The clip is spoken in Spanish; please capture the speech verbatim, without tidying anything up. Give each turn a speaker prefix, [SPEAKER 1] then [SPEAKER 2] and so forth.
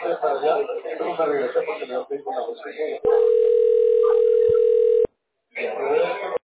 [SPEAKER 1] para allá, luego me regresé porque me dio tiempo a la música.